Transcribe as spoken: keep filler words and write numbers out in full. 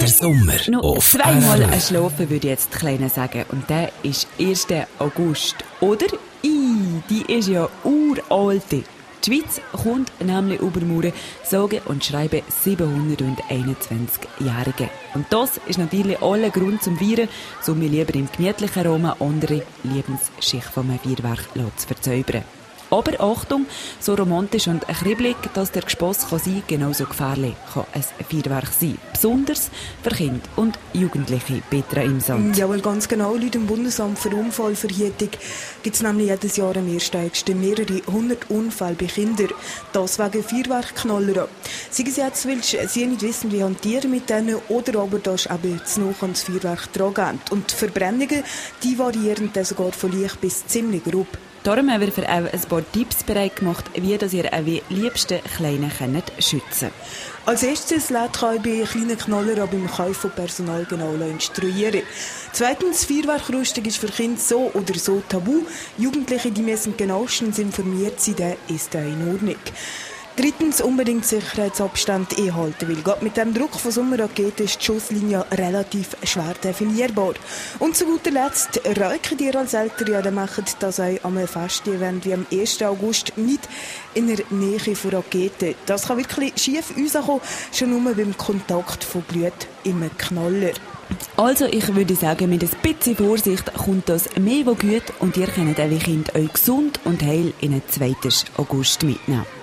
Der Sommer Noch auf zweimal R R F. ein Schlafen würde ich jetzt die Kleine sagen. Und der ist erster August. Oder? I, die ist ja uralte. Die Schweiz kommt nämlich über Mauern, sage und schreibe siebenhunderteinundzwanzig-Jährige. Und das ist natürlich aller Grund zum Feiern, so wir lieber im gemütlichen Raum andere Lebensschicht vom Feuerwerk zu verzaubern. Aber Achtung, so romantisch und kribbelig, dass der Gesposs kann sein, genauso gefährlich kann ein Feuerwerk sein. Besonders für Kinder und Jugendliche, Petra Imsand. Jawohl, ganz genau. Laut dem Bundesamt für Unfallverhütung gibt es nämlich jedes Jahr am ersten August mehrere hundert Unfälle bei Kindern. Das wegen Feuerwerkknaller. Sei es jetzt, weil sie nicht wissen, wie hantieren mit denen, oder aber dass eben zu nah ans Feuerwerk dran. Und die Verbrennungen, die variieren dann sogar von leicht bis ziemlich grob. Darum haben wir für auch ein paar Tipps bereit gemacht, wie das ihr eure liebsten Kleinen könnt schützen. Als erstes lässt euch bei kleinen Knaller auch beim Kauf von Personal genau instruieren. Zweitens, Feuerwerkrüstung ist für Kinder so oder so tabu. Jugendliche, die müssen genauestens informiert sein, dann ist das in Ordnung. Drittens, unbedingt Sicherheitsabstand einhalten, weil gerade mit dem Druck von Sommerraketen ist die Schusslinie relativ schwer definierbar. Und zu guter Letzt, rauchen ihr als Eltern, ja, dann macht das auch am Festevent wie am ersten August nicht in der Nähe von Raketen. Das kann wirklich schief rauskommen, schon nur beim Kontakt von Blut im Knaller. Also, ich würde sagen, mit ein bisschen Vorsicht kommt das mehr wo gut und ihr könnt eure Kinder euch gesund und heil in den zweiten August mitnehmen.